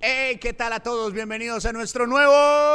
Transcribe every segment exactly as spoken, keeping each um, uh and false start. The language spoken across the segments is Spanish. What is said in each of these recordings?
Hey, ¿qué tal a todos? Bienvenidos a nuestro nuevo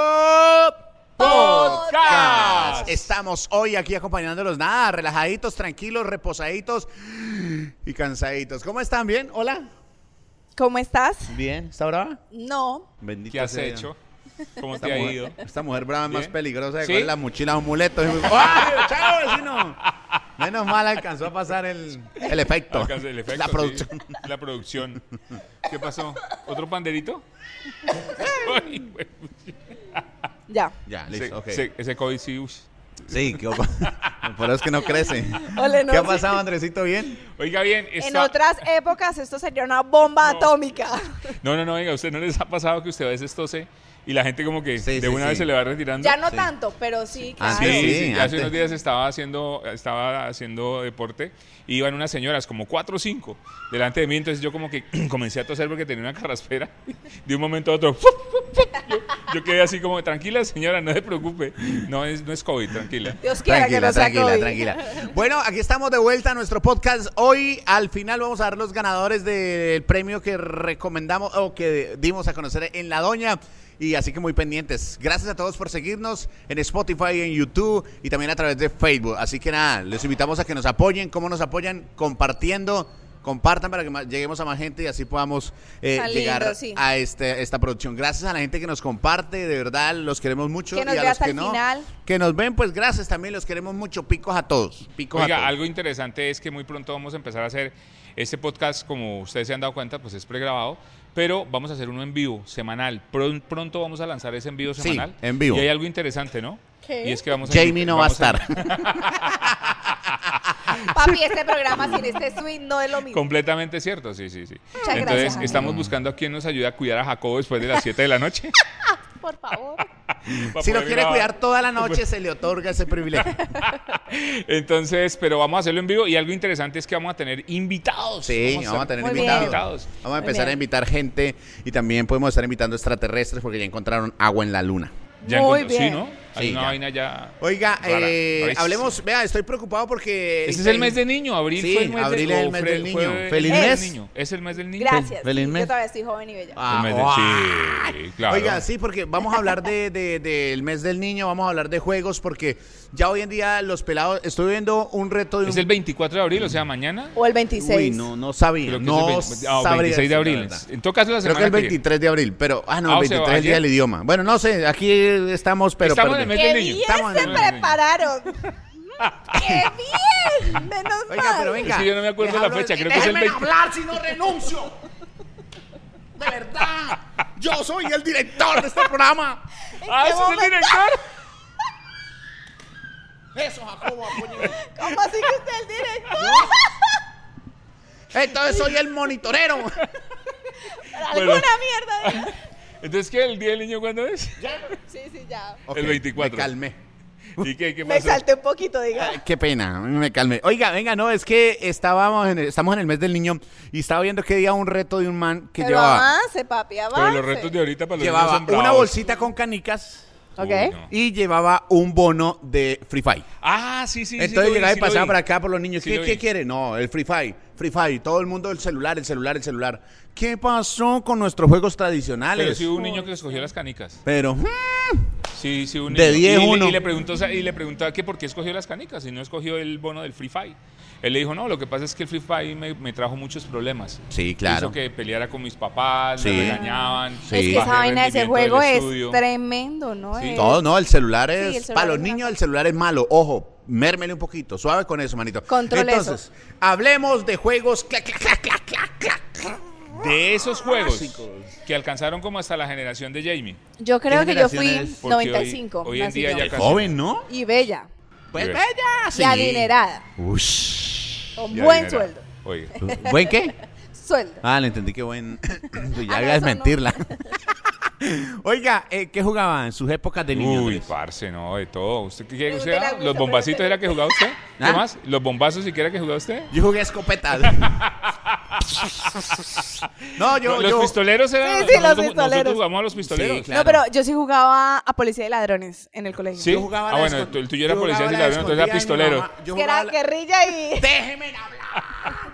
podcast. Estamos hoy aquí acompañándolos, nada, relajaditos, tranquilos, reposaditos y cansaditos. ¿Cómo están? ¿Bien? ¿Hola? ¿Cómo estás? Bien. ¿Está brava? No. Bendito ¿Qué has sea. hecho? ¿Cómo Esta te ha mujer, ido? esta mujer brava es más ¿Bien? peligrosa de ¿Sí? coger la mochila, un muleto. ¡Ay, chao, vecino! Menos mal alcanzó a pasar el, el efecto. Alcanza el efecto, La sí. producción. La producción. ¿Qué pasó? ¿Otro panderito? Ay, güey. Ya. Ya, Ese- listo, ok. ese, ese COVID sí, uy. Sí, qué opa. Por eso es que no crece. Ole, no ¿Qué ha sé. pasado, Andresito? ¿Bien? Oiga bien, En está... otras épocas esto sería una bomba No. atómica. No, no, no, venga, ¿a usted no les ha pasado que usted a veces tose y la gente como que Sí, de sí, una sí. vez se le va retirando? Ya no Sí. tanto, pero sí, Ah, claro. Sí, sí, sí, hace antes. unos días estaba haciendo, estaba haciendo deporte y iban unas señoras, como cuatro o cinco, delante de mí, entonces yo como que comencé a toser porque tenía una carraspera, de un momento a otro, yo, yo quedé así como, tranquila señora, no se preocupe, no es, no es COVID, tranquila. Dios quiera que Tranquila, no sea tranquila, COVID. tranquila. Bueno, aquí estamos de vuelta a nuestro podcast. Hoy, al final, vamos a dar los ganadores del premio que recomendamos o que dimos a conocer en La Doña. Y así que muy pendientes. Gracias a todos por seguirnos en Spotify, en YouTube y también a través de Facebook. Así que nada, les invitamos a que nos apoyen. ¿Cómo nos apoyan? Compartiendo. Compartan para que más- lleguemos a más gente y así podamos eh, Tan lindo, llegar sí. a este, esta producción. Gracias a la gente que nos comparte, de verdad, los queremos mucho. Que nos y a ve los hasta que el no, final. que nos ven, pues gracias también, los queremos mucho. Picos a todos. Picos a Oiga, todos. algo interesante es que muy pronto vamos a empezar a hacer este podcast, como ustedes se han dado cuenta, pues es pregrabado, pero vamos a hacer uno en vivo, semanal. Pron- Pronto vamos a lanzar ese en vivo Sí, semanal. en vivo. Y hay algo interesante, ¿no? ¿Qué? Y es que vamos a Jamie no va a vamos estar. Papi, este programa sin este swing no es lo mismo. Completamente cierto, sí, sí, sí. Muchas Entonces, gracias, amigo. estamos buscando a quien nos ayude a cuidar a Jacobo después de las siete de la noche. Por favor. para Si lo poder quiere grabar. cuidar toda la noche, se le otorga ese privilegio. Entonces, pero vamos a hacerlo en vivo y algo interesante es que vamos a tener invitados. Sí, vamos a tener Muy invitados. bien. invitados. Vamos a Muy empezar a bien. invitar gente y también podemos estar invitando extraterrestres porque ya encontraron agua en la luna. Ya Muy encontró- bien. Sí, ¿no? Hay Sí, una ya. vaina ya. Oiga, rara, eh, rarísima. hablemos, vea, estoy preocupado porque... Este es el mes del niño, abril Sí, fue el mes abril del, es el o mes fue- del niño. fue el Feliz mes del mes. niño. ¿Es el mes del niño? Gracias. Feliz Sí, mes. yo todavía estoy joven y bella. Ah, El mes del- ¡guay! sí, claro. Oiga, sí, porque vamos a hablar de, de- del mes del niño, vamos a hablar de juegos, porque ya hoy en día los pelados, estoy viendo un reto de un... Es el veinticuatro de abril, o sea, mañana. O el veintiséis. Uy, no, no sabía, Creo que no es el veinte- ah, sabría veintiséis de decir la abril. verdad. En todo caso, la Creo semana que el que viene. veintitrés de abril, pero... Ah, no, Ah, el o sea, veintitrés es el día ayer. del idioma. Bueno, no sé, aquí estamos, pero... Estamos en el perdón. mes ¡Qué del niño. bien Estamos en se el mes del niño. prepararon! ¡Qué bien! Menos Oiga, mal. pero venga. Es que yo no me acuerdo les la hablo de- fecha, creo que es el déjenme veinte. hablar si no renuncio. De verdad. Yo soy el director de este programa. ¡Ah, ese es el momento? director! Eso, Jacobo, apóyeme. ¿Cómo así que usted es el director? Entonces soy el monitorero. Alguna mierda. Entonces, ¿qué? ¿El día del niño cuándo es? Sí, sí, ya. Ok, El veinticuatro. Me calmé. ¿Y qué, qué Me pasó? exalté un poquito, diga. Ay, qué pena, me calmé. Oiga, venga, no, es que estábamos en el- estamos en el mes del niño y estaba viendo que había un reto de un man que Pero llevaba, avance, papi, avance. Pero los retos de ahorita para los niños llevaba son una bravos. bolsita con canicas Ok. Uy, no. y llevaba un bono de Free Fire. Ah, sí, sí. sí Entonces lo vi, llegaba sí y lo pasaba vi. por acá por los niños. Sí ¿Qué, lo ¿Qué vi. quiere? No, el Free Fire. Free Fire. Todo el mundo el celular, el celular, el celular. ¿Qué pasó con nuestros juegos tradicionales? Pero sí hubo un niño que escogió las canicas. Pero, mm, Sí, sí, un De niño. diez, y, le- uno. y le preguntó, y le preguntó que por qué escogió las canicas y no escogió el bono del Free Fire. Él le dijo, no, lo que pasa es que el Free Fire me, me trajo muchos problemas. sí, claro. Hizo que peleara con mis papás, Sí. me regañaban. Sí. Es que bajé esa vaina de ese rendimiento juego del es estudio. tremendo, ¿no? Sí. Es- Todo, no, el celular es, Sí, el celular para los es una niños cosa. el celular es malo, ojo, mérmele un poquito, suave con eso, manito. Controle Entonces, hablemos de juegos clac, clac, clac, clac, clac, clac. De esos juegos Clásicos. que alcanzaron como hasta la generación de Jamie. Yo creo ¿Qué que yo fui generación es? Porque noventa y cinco. hoy- hoy en nací día yo. ya Qué casi. joven, ¿no? Y bella. Pues Sí. bella, sí. Y adinerada. Ush. Con Ya buen dinero. sueldo. Oye. ¿Buen qué? Sueldo. Ah, le entendí que buen. Pues ya Ah, no, iba a eso no. desmentirla. Oiga, eh, ¿qué jugaba en sus épocas de niño? Uy, Andrés? parce, no, de todo. ¿Usted qué quiere que Pregúntele a sea? Augusto, ¿Los bombacitos pregúntele. era que jugaba usted? ¿Qué ¿Ah? más? ¿Los bombazos si quiere que jugaba usted? Yo jugué escopetas. no, yo, No, los yo. pistoleros eran. Sí, sí, los nosotros, pistoleros. Nosotros jugamos a los pistoleros. Sí, claro. No, pero yo sí jugaba a policía de ladrones en el colegio. Sí. Yo jugaba Ah, la bueno, escon- el tuyo era yo policía jugaba y la ladrón, entonces era escondida de mi pistolero. mamá. Yo Que era jugaba la- guerrilla y... Déjeme hablar.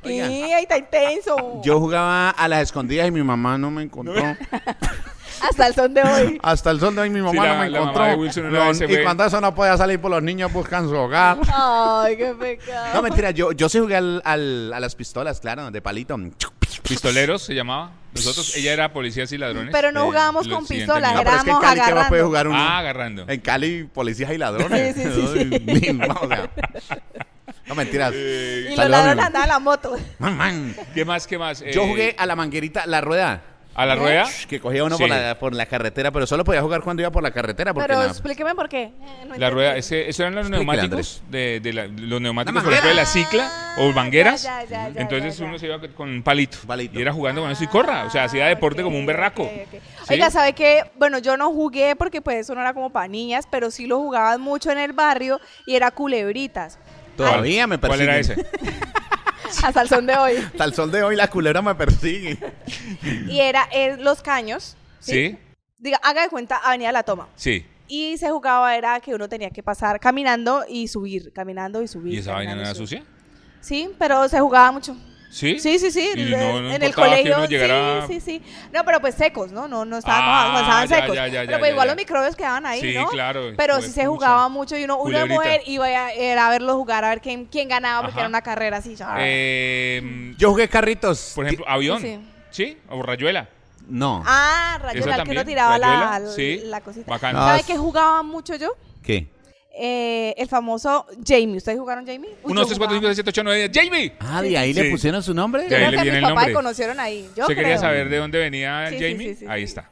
Oiga. ¿Qué? Ahí está intenso. Yo jugaba a las escondidas y mi mamá no me encontró. Hasta el son de hoy. Hasta el sol de hoy mi mamá Sí, la- no me la encontró. mamá de Wilson una No, vez se y fue. cuando eso no podía salir, por los niños buscan su hogar. Ay, qué pecado. No, mentira, yo, yo sí jugué al, al- a las pistolas, claro, de palito. Pistoleros se llamaba. Nosotros, ella era policías y ladrones. Pero no Eh, jugábamos lo con siguiente pistolas, nivel. No, pero es que en éramos Cali, ¿qué más puede agarrando. jugar uno? Ah, agarrando. En Cali, policías y ladrones. Sí, sí, sí, Ay, mismo, o sea. No, mentiras. Eh, Y los Saludos, ladrones mi mamá. andaban en la moto. Man, man. ¿Qué más? ¿Qué más? Yo Eh, jugué a la manguerita, la rueda. ¿A la rueda? Que cogía uno Sí. por, la, por la carretera, pero solo podía jugar cuando iba por la carretera. Porque Pero la- explíqueme por qué. Eh, no La entendí. rueda, ese, eso eran los Explíquele, neumáticos, de, de la- los neumáticos, Una por ejemplo, de la manguera. cicla o mangueras. Ya, ya, ya, Entonces ya, ya. uno se iba con un palito, Palito. y era jugando con eso y corra. O sea, hacía deporte Ah, como un ok, berraco. ok, ok. ¿Sí? Oiga, ¿sabe qué? Bueno, yo no jugué porque pues eso no era como para niñas, pero sí lo jugaban mucho en el barrio y era culebritas. Todavía me ¿Cuál era ese? persiguen. Hasta el son de hoy. Hasta el sol de hoy la culebra me persigue. Y era en Los Caños. ¿Sí? Diga, haga de cuenta Avenida La Toma. Sí. Y se jugaba era que uno tenía que pasar caminando y subir, caminando y subir. ¿Y esa vaina no caminando era y subir. sucia? Sí, pero se jugaba mucho. ¿Sí? Sí, sí, sí. Y en- no- no en el importaba que colegio. uno llegara- Sí, sí, sí. No, pero pues secos, ¿no? No, no estaban, Ah, no, estaban ya, secos. ya, ya, pero ya, pues ya, igual ya. los microbios quedaban ahí, Sí, ¿no? claro. Pero Pues, sí se pucha. jugaba mucho y uno, uno de Culebrita. mujer iba a, era a verlos jugar, a ver quién, quién ganaba, porque Ajá. era una carrera así. ya. Eh, Yo jugué carritos. por ejemplo, avión. Sí. ¿Sí? O rayuela. No. Ah, Eso Rayuela, el que también, uno tiraba la, Rayuela, sí, la cosita. bacano. Ah, ¿Sabe s- qué jugaba mucho yo? ¿Qué? Eh, el famoso Jamie. ¿Ustedes jugaron Jamie? Uy, uno, yo dos, tres, cuatro, cinco, jugaba. seis, siete, ocho, nueve, diez. ¡Jamie! Ah, de ahí Sí. le pusieron su nombre. De Yo ahí creo le que viene mis el papás nombre. conocieron ahí. Yo ¿Usted quería creo. saber de dónde venía Sí, sí, Jamie? sí, sí, Ahí sí. está.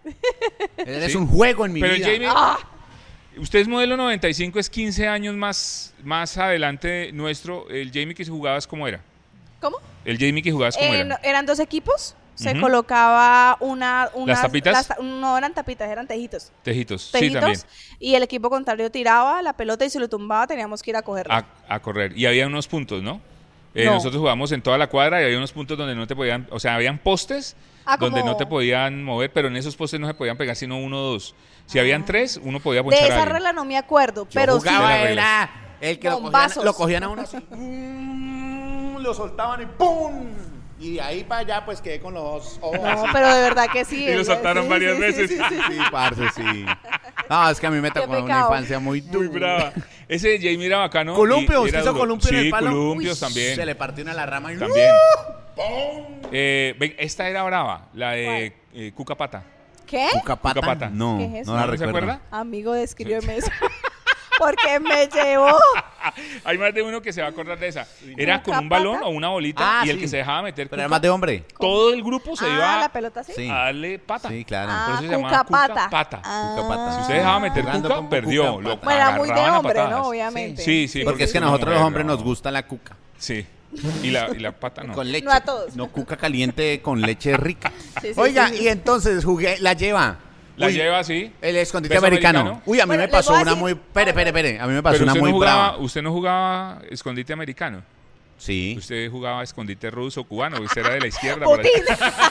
Es Sí. un juego en mi Pero vida. Jamie, Ah, usted es modelo noventa y cinco, es quince años más, más adelante nuestro. El Jamie que jugabas, ¿cómo era? ¿Cómo? El Jamie que jugabas, ¿cómo Eh, era? no, eran dos equipos. Se Ujú. colocaba una, unas- tapitas? las ta- no eran tapitas, eran tejitos. Tejitos. Sí, Tejitos. también. Y el equipo contrario tiraba la pelota y si lo tumbaba teníamos que ir a cogerlo. A, a correr. Y había unos puntos, ¿no? Eh, No. Nosotros jugábamos en toda la cuadra y había unos puntos donde no te podían, o sea, habían postes Ah, donde como- no te podían mover, pero en esos postes no se podían pegar sino uno o dos. Si habían tres, uno podía de ponchar a esa alguien. regla no me acuerdo, Yo pero sí. jugaba, De las era el que lo cogían, Bombazos. lo cogían a uno así. mm, Lo soltaban y ¡pum! Y de ahí para allá, pues quedé con los ojos No, así. pero de verdad que sí. Y lo es- saltaron sí, varias sí, veces. Sí, sí, sí. Sí, parce, sí. No, es que a mí me Qué tocó una pecado. infancia muy Muy dura. brava. Ese de Jamie era bacano. Columpio, y- y ¿usted era hizo duro. columpio en Sí, el palo? columpios Uy, también. Se le partió una la rama y También. Eh, ven, esta era brava, la de eh, Cuca Pata. ¿Qué? ¿Cuca pata? Cuca pata. No, ¿Qué es eso? no la ¿No se recuerdo. acuerda? Amigo, descríbeme eso. Porque me llevó. Hay más de uno que se va a acordar de esa. Era Cuca con un balón Pata. o una bolita Ah, y el sí. que se dejaba meter Pero era cuca, más de hombre. todo el grupo se Ah, iba la pelota sí. Sí. a darle pata. Sí, claro. Ah, Por eso se cuca llamaba Cuca pata. Pata. Ah. Cuca pata. Si usted dejaba meter Jugando cuca, con perdió. cuca Lo pata. Bueno, era muy de agarraban a hombre, ¿no? patadas. Obviamente. Sí, sí. Porque es que a una nosotros los mujer, hombres no. nos gusta la cuca. Sí. Y la, y la pata no. Con leche. No a todos. No cuca caliente con leche rica. Sí, sí, Oiga, sí, sí. y entonces jugué, la lleva. La Uy, lleva así. El escondite Beso americano. americano. Uy, a mí Bueno, me les pasó voy a una decir- muy. Pere, pere, pere. A mí me pasó Pero una usted muy no, jugaba, brava. usted no jugaba escondite americano. Sí. Usted jugaba escondite ruso, cubano. Usted era de la izquierda. por allá.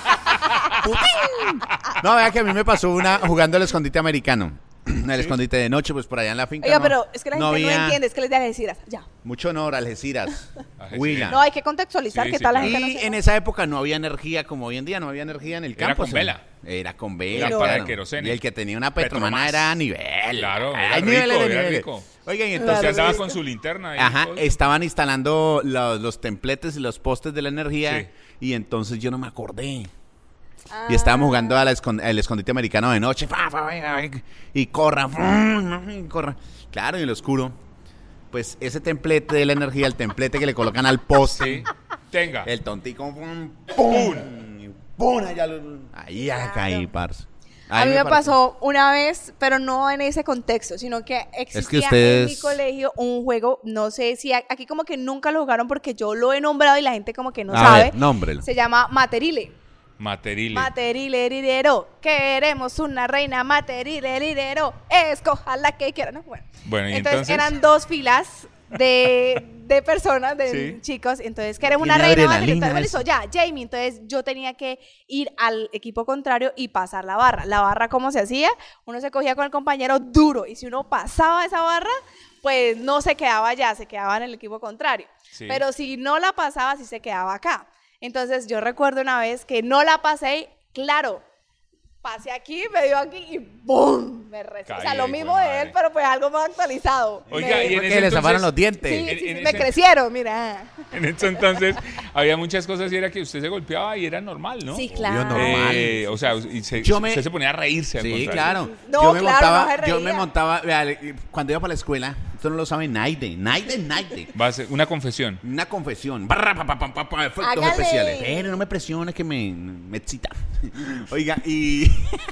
No, vea que a mí me pasó una jugando el escondite americano. El escondite de noche, pues por allá en la finca. Oiga, no- pero es que la gente no, había entiende, es que les da decir, ya. Mucho honor, Algeciras. Algeciras. Huila. No, hay que contextualizar Sí, que sí, toda la claro. gente no Y se- en esa época no había energía como hoy en día, no había energía en el Era campo. con sí. vela. Era con vela. Lámpara de claro. querosene. Y el que tenía una petromana Petromás. era a nivel. Claro, era Hay rico, niveles de era niveles. rico. Oigan, y Usted entonces. andaba con su linterna. ahí, Ajá, todo. estaban instalando los, los templetes y los postes de la energía. Sí. Y entonces yo no me acordé. Ah. Y estábamos jugando al escon- el escondite americano de noche. fa, fa, fa, Y corra, fa, y corra. Claro, y en lo oscuro. Pues ese templete de la energía, el templete que le colocan al poste. Sí. Tenga. El tontico, pum, pum, y pum, allá lo- ahí ya Claro. caí, parce. A Ahí mí me pareció. pasó una vez, pero no en ese contexto, sino que existía ustedes- en mi colegio un juego, no sé si a- aquí como que nunca lo jugaron porque yo lo he nombrado y la gente como que no A sabe. ver, nómbrelo. Se llama Materile. Materile. Materile heredero, queremos una reina materile heredero, escoja la que quiera. No, bueno. Bueno, y entonces, entonces- eran dos filas de, de personas, de Sí. chicos, entonces queremos una Tiene reina adrenalina materile. Entonces, bueno, listo, ya, Jamie, entonces yo tenía que ir al equipo contrario y pasar la barra. La barra, ¿cómo se hacía? Uno se cogía con el compañero duro y si uno pasaba esa barra, pues no se quedaba allá, se quedaba en el equipo contrario. Sí. Pero si no la pasaba, sí se quedaba acá. Entonces yo recuerdo una vez que no la pasé, claro, pasé aquí, me dio aquí y ¡boom! Me rezó. O sea, lo mismo de él, pero pues algo más actualizado. Oiga, me, y en Porque ese le zafaron entonces- los dientes. sí, en- sí, en sí, me ese- crecieron, mira. En ese entonces había muchas cosas y era que usted se golpeaba y era normal, ¿no? Sí, Obvio, claro. normal. Eh, o sea, y se, Yo me- usted se ponía a reírse al Sí, contrario. claro. No, yo me claro, montaba, no se yo me reía. montaba, vea, le- cuando iba para la escuela, esto no lo sabe nadie, nadie, nadie. Va a ser una confesión. Una confesión. Barra, pa, pa, pa, pa, pa, efectos Hágale. especiales. Pero no me presiones que me, me excita. Oiga, y.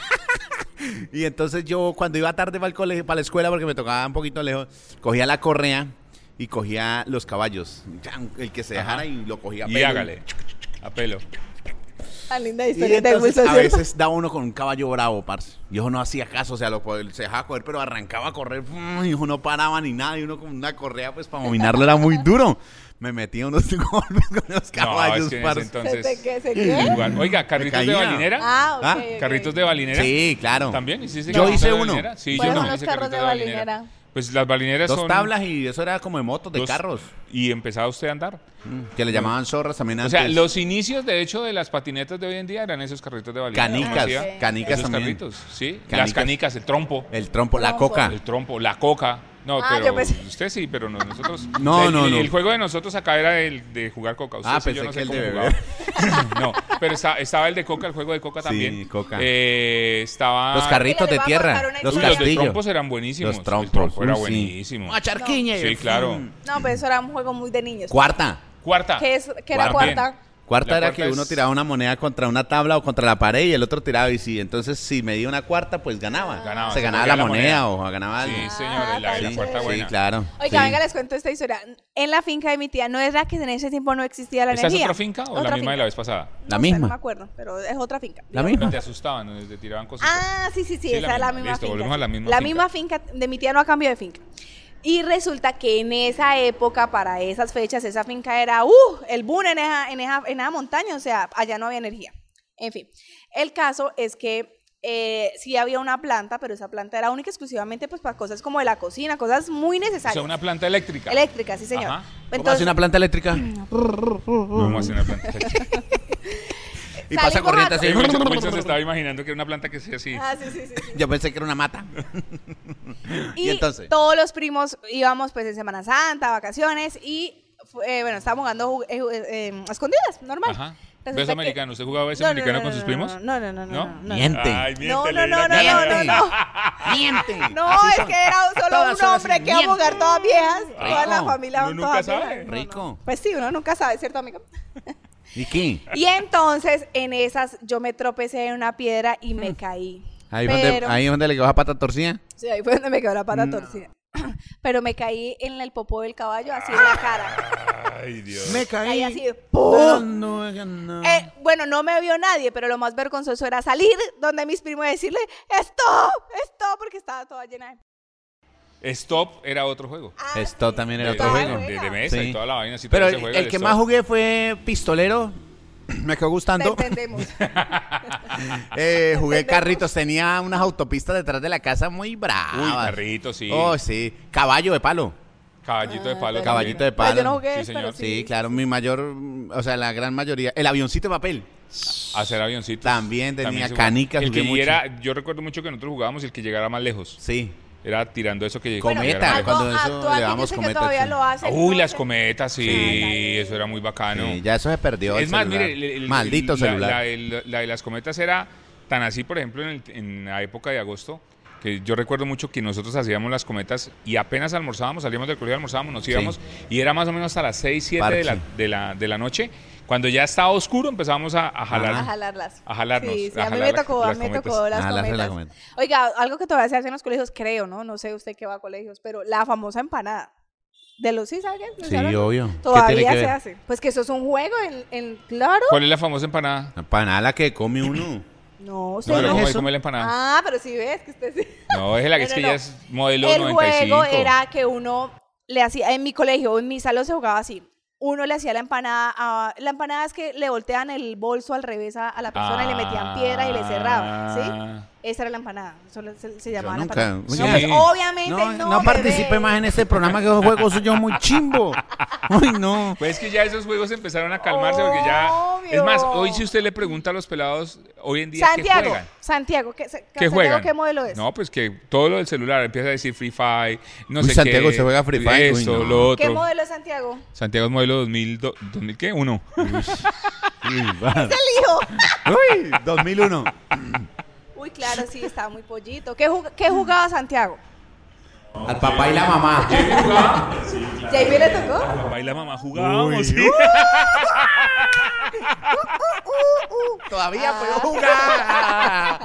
Y entonces yo, cuando iba tarde para el colegio, para la escuela, porque me tocaba un poquito lejos, cogía la correa y cogía los caballos. Chan, el que se dejara Ajá. y lo cogía a Y pelo. hágale. A pelo. Tan linda Y historia de entonces Wilson, a ¿cierto? veces daba uno con un caballo bravo, parce. Y ojo no hacía caso, o sea, lo, se dejaba correr, pero arrancaba a correr. mm, Y ojo no paraba ni nada. Y uno con una correa, pues para dominarlo era muy duro. Me metía unos golpes con los caballos, no, es que en ese parce. entonces... ¿Se te qué? ¿Se qué? Igual. Oiga, ¿carritos de caía. balinera? Ah, ok, ¿Ah? ok. ¿Carritos de balinera? Sí, claro. ¿También hiciste Yo carritos hice de uno. balinera? Sí, ¿Cuáles yo son no los hice carros carritos de balinera? Pues las balineras Dos son... tablas y eso era como de motos, de dos- carros. Y empezaba usted a andar. Mm, Que le llamaban zorras también O antes. sea, los inicios, de hecho, de las patinetas de hoy en día eran esos carritos de balinera. Canicas, ¿Cómo hacía? canicas Esos también. carritos, sí. Canicas. Las canicas, el trompo. El trompo, la Trompo. coca. El trompo, la coca. No, Ah, pero yo pensé- usted sí, pero no, nosotros... No, el, no, el- no. El juego de nosotros acá era el de jugar coca. Usted Ah, sí, yo pensé no sé que el cómo de jugaba. No, pero estaba, estaba el de coca, el juego de coca Sí, también. coca. Eh, estaba... Los carritos Mira, le de voy a tierra. contar una Los Uy, historia. los de castillos. trompos eran buenísimos. Los trompos, El trompo era uy, sí. buenísimo. ¡Ah, charquiña! Sí, claro. No, pero eso era un juego muy de niños. Cuarta. Cuarta. ¿Qué, es, qué era También. cuarta? Cuarta La era cuarta que uno es- tiraba una moneda contra una tabla o contra la pared y el otro tiraba y sí. Entonces, si me dio una cuarta, pues ganaba. Ganaba, Se se ganaba movía la la moneda, moneda. o ganaba algo. Sí, señor, la, la Sí, cuarta sí, buena. Sí, claro. Oiga, sí. venga, les cuento esta historia. En la finca de mi tía, ¿no era que en ese tiempo no existía la ¿Esta es energía? otra finca o la Otra misma finca. de la vez pasada? La No sé, misma. no me acuerdo, pero es otra finca. La Digamos. misma. Te asustaban, ¿no? Te tiraban cositas. Ah, sí, sí, sí, Sí, esa la es la misma. misma Listo, finca. volvemos a sí. la misma La finca. misma finca de mi tía no ha cambiado de finca. Y resulta que en esa época, para esas fechas, esa finca era, uh, el boom en esa, en esa, en esa montaña, o sea, allá no había energía. En fin, el caso es que eh, sí había una planta, pero esa planta era única y exclusivamente pues para cosas como de la cocina, cosas muy O necesarias. sea, una planta eléctrica. Eléctrica, sí señor. Ajá. ¿Cómo hace una planta eléctrica? ¿Cómo hace una planta eléctrica? Y pasa Salimos corriente a- así. Sí, Wilson, Wilson se estaba imaginando que era una planta que sea así. Ah, sí, sí, sí, sí. Yo pensé que era una mata. Y, ¿Y entonces? todos los primos íbamos pues en Semana Santa, vacaciones y fu- eh, bueno, estábamos jugando ju- eh, ju- eh, eh, a escondidas, normal. Ajá. Resulta ¿Beso que- americano? ¿Usted jugaba beso No, no, americano no, con no, sus no, primos? No, no, no, no. ¿No? no, no. Miente. Ay, No, miéntele, no, no, dile no, acá. no, no, no. Miente. No, Así es son. que era solo Todas un son hombre así. que íbamos a jugar Miente. todas viejas. Toda la Rico. familia Uno van nunca todas sabe. viejas. No, no. Rico. Pues sí, uno nunca sabe, ¿cierto, amiga? ¿Y qué? Y entonces, en esas, yo me tropecé en una piedra y me caí. Ahí es donde, Pero- ahí es donde le quedó la pata torcida. Sí, ahí fue donde me quedó la pata No. torcida. Pero me caí en el popó del caballo, así en la cara. Ay, Dios. Me Caí caí. así de Pero ¡pum! no, no. Eh, bueno, no me vio nadie, pero lo más vergonzoso era salir donde mis primos y decirle ¡Stop! ¡Stop! Porque estaba toda llena de... Stop era otro juego. Ah, Esto sí. también era De, otro Ay, juego. de- de buena. mesa Sí. y toda la vaina. así Pero todo se el, juega, el que stop. más jugué fue pistolero. Me quedó Te gustando. entendemos. Eh, jugué Entendemos. carritos. Tenía unas autopistas detrás de la casa muy bravas. Uy, carrito, sí. Oh, sí. Caballo de palo. Caballito de Ah, palo. pero- Caballito de No, palo. yo no jugué, Sí, pero señor. sí. Sí, claro. Mi mayor, o sea, la gran mayoría. El avioncito de papel. Hacer avioncitos. También tenía se jugaba. canicas, El que jugué mucho. era, yo recuerdo mucho que nosotros jugábamos el que llegara más lejos. Sí. Era tirando eso que Cometa, que llegara más lejos. cuando eso actualmente le damos yo sé que cometa, todavía sí. lo hacen, Uy, ¿no? las cometas, sí, Sí. eso era muy bacano. Sí, ya eso se perdió. el Es más, celular. mire, el- el- Maldito la- celular. La, el- la de las cometas era tan así, por ejemplo, en, el- en la época de agosto, que yo recuerdo mucho que nosotros hacíamos las cometas y apenas almorzábamos, salíamos del colegio, almorzábamos, nos íbamos y era más o menos hasta las seis, siete de la, Parche. de, la, de la noche. Cuando ya estaba oscuro empezábamos a, a jalar. A jalarlas. A jalarnos, Sí, sí, a a mí jalar me tocó, las a mí me cometas. tocó las Ah, las- las cometas. cometas. Oiga, algo que todavía se hace en los colegios, creo, ¿no? No sé usted qué va a colegios, pero la famosa empanada. De los, ¿sí sabe qué? Sí, ¿Sabe? obvio. ¿Qué tiene Todavía que se ver? hace. Pues que eso es un juego en, en claro. ¿Cuál es la famosa empanada? Para nada la que come uno. No, usted No, no. pero es ¿cómo, eso? cómo es la empanada? Ah, pero si ves que usted sí. No, es la que No, es que no, ya no. es modelo El noventa y cinco. juego era que uno le hacía, en mi colegio, en mi salón se jugaba así. Uno le hacía la empanada, a, la empanada es que le voltean el bolso al revés a, a la persona y le metían piedra y le cerraban, ¿sí? Ah, Esa era la empanada. Eso se, se llamaba Yo la nunca- empanada. Sí. No, pues obviamente no. No, no participe bebé. más en este programa que esos juegos son yo muy chimbo. Uy, no. Pues es que ya esos juegos empezaron a calmarse porque ya... Obvio. Es más, hoy si usted le pregunta a los pelados, hoy en día, Santiago, ¿qué juegan? Santiago, ¿qué, ¿Qué Santiago, juegan? ¿qué modelo es? No, pues que todo lo del celular empieza a decir Free Fire, no Uy, sé Santiago, qué. ¿se juega Free Fire? Uy, Esto, no. lo otro. ¿Qué modelo es Santiago? Santiago es modelo dos mil, do- ¿dos mil qué? Uno. Uy, va. ¡Es el hijo! Uy, dos mil uno. Uy, claro, sí, estaba muy pollito. ¿Qué, jug- qué jugaba Santiago? Al papá y la mamá. ¿Jamie le tocó? Papá y la mamá jugábamos, Uy, sí. Todavía puedo jugar.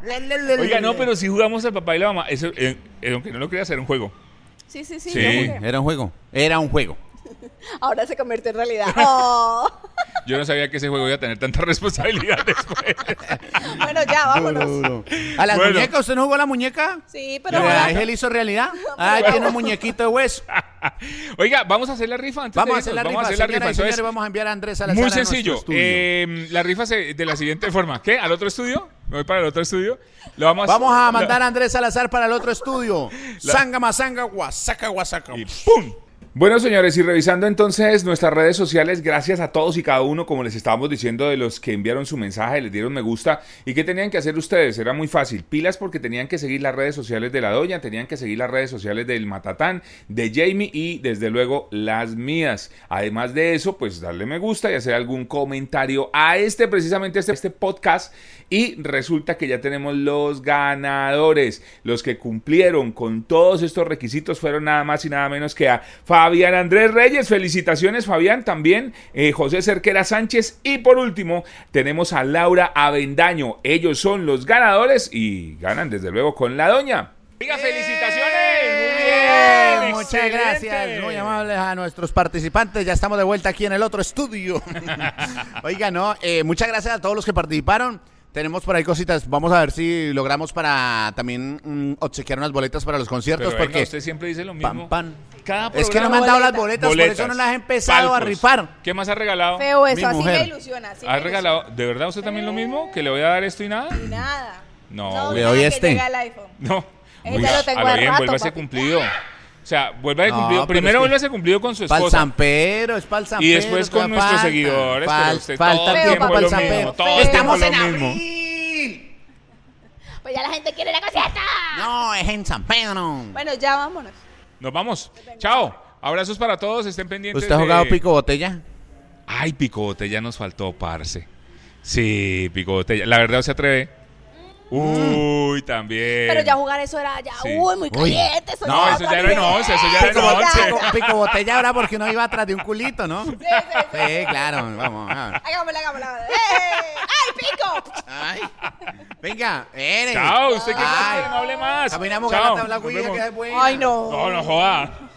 Oiga, no, pero si jugamos al papá y la mamá, eso, eh, eh, aunque no lo creas, era un juego. Sí, sí, sí. Sí. yo jugué. Era un juego. Era un juego. Ahora se convirtió en realidad. Oh. Yo no sabía que ese juego iba a tener tanta responsabilidad después. Bueno, ya, vámonos. Duro, duro. ¿A las Bueno. muñecas? ¿Usted no jugó a la muñeca? Sí, pero ¿Pero ahora- él hizo realidad? Ah, tiene un muñequito de hueso. Oiga, vamos a hacer la rifa antes Vamos a de hacer irnos. la rifa, Vamos a hacer la señoras rifa. y señores, Entonces, vamos a enviar a Andrés Salazar muy a nuestro sencillo. estudio. Eh, la rifa se de la siguiente forma. ¿Qué? ¿Al otro estudio? Me voy para el otro estudio. Lo vamos, Vamos a lo- mandar a Andrés Salazar para el otro estudio. Sanga, masanga, guasaca, guasaca. Y ¡pum! Bueno, señores, y revisando entonces nuestras redes sociales, gracias a todos y cada uno, como les estábamos diciendo, de los que enviaron su mensaje, les dieron me gusta. ¿Y qué tenían que hacer ustedes? Era muy fácil. Pilas porque tenían que seguir las redes sociales de la doña, tenían que seguir las redes sociales del Matatán, de Jamie y, desde luego, las mías. Además de eso, pues darle me gusta y hacer algún comentario a este, precisamente este, este podcast. Y resulta que ya tenemos los ganadores. Los que cumplieron con todos estos requisitos fueron nada más y nada menos que a Fabián Andrés Reyes. Felicitaciones, Fabián. También eh, José Cerquera Sánchez. Y por último, tenemos a Laura Avendaño. Ellos son los ganadores y ganan desde luego con la doña. Oiga, felicitaciones. Muy bien. Muchas excelente. gracias, muy amables a nuestros participantes. Ya estamos de vuelta aquí en el otro estudio. Oiga, no, eh, muchas gracias a todos los que participaron. Tenemos por ahí cositas. Vamos a ver si logramos para también mm, obsequiar unas boletas para los conciertos. Pero venga, porque usted siempre dice lo mismo. Pan, pan. Cada Es que no me han programa- dado las boletas, Boletas, por eso no las he empezado a palcos. rifar. ¿Qué más ha regalado? Feo eso, Mi así mujer. me ilusiona. Así ¿Ha me regalado? ¿De verdad usted también lo mismo? ¿Que le voy a dar esto y nada? ilusiona. Y nada. No, no le nada doy que este. llegue al iPhone. No. Ese Oiga, lo tengo a lo de bien, rato, vuélvase papi. cumplido. O sea, vuelva de No, cumplido. pero Primero es que- vuélvase cumplido con su Pa'l esposa. zampero, es pa'l zampero. Y después con todavía nuestros falta. seguidores, Fal- pero usted falta todo el tiempo tiempo pa'l lo zampero. mismo, todo el Estamos tiempo en lo mismo. abril. Pues ya la gente quiere la concierta. No, es en San Pedro. Bueno, ya vámonos. Nos vamos. Chao. Abrazos para todos. Estén pendientes. ¿Usted ha de- jugado pico botella? Ay, pico botella nos faltó, parce. Sí, pico botella. La verdad, ¿se atreve? Uy, también. Pero ya jugar eso era ya, Sí. uy, muy Uy. caliente. Eso No, eso ya era de noche, eso ya era de Pico, noche. pico, pico botella ahora porque uno iba atrás de un culito, ¿no? Sí, sí, sí. Sí, claro, vamos. a ver. Hagámosla, hagámosla. ¡Eh! ¡Ay, pico! Ay, venga, eres. Chao, usted que Ay. no hable más. Caminamos Chao, a la tabla nos Ouija, vemos. que es buena. Ay, no. No, no joda.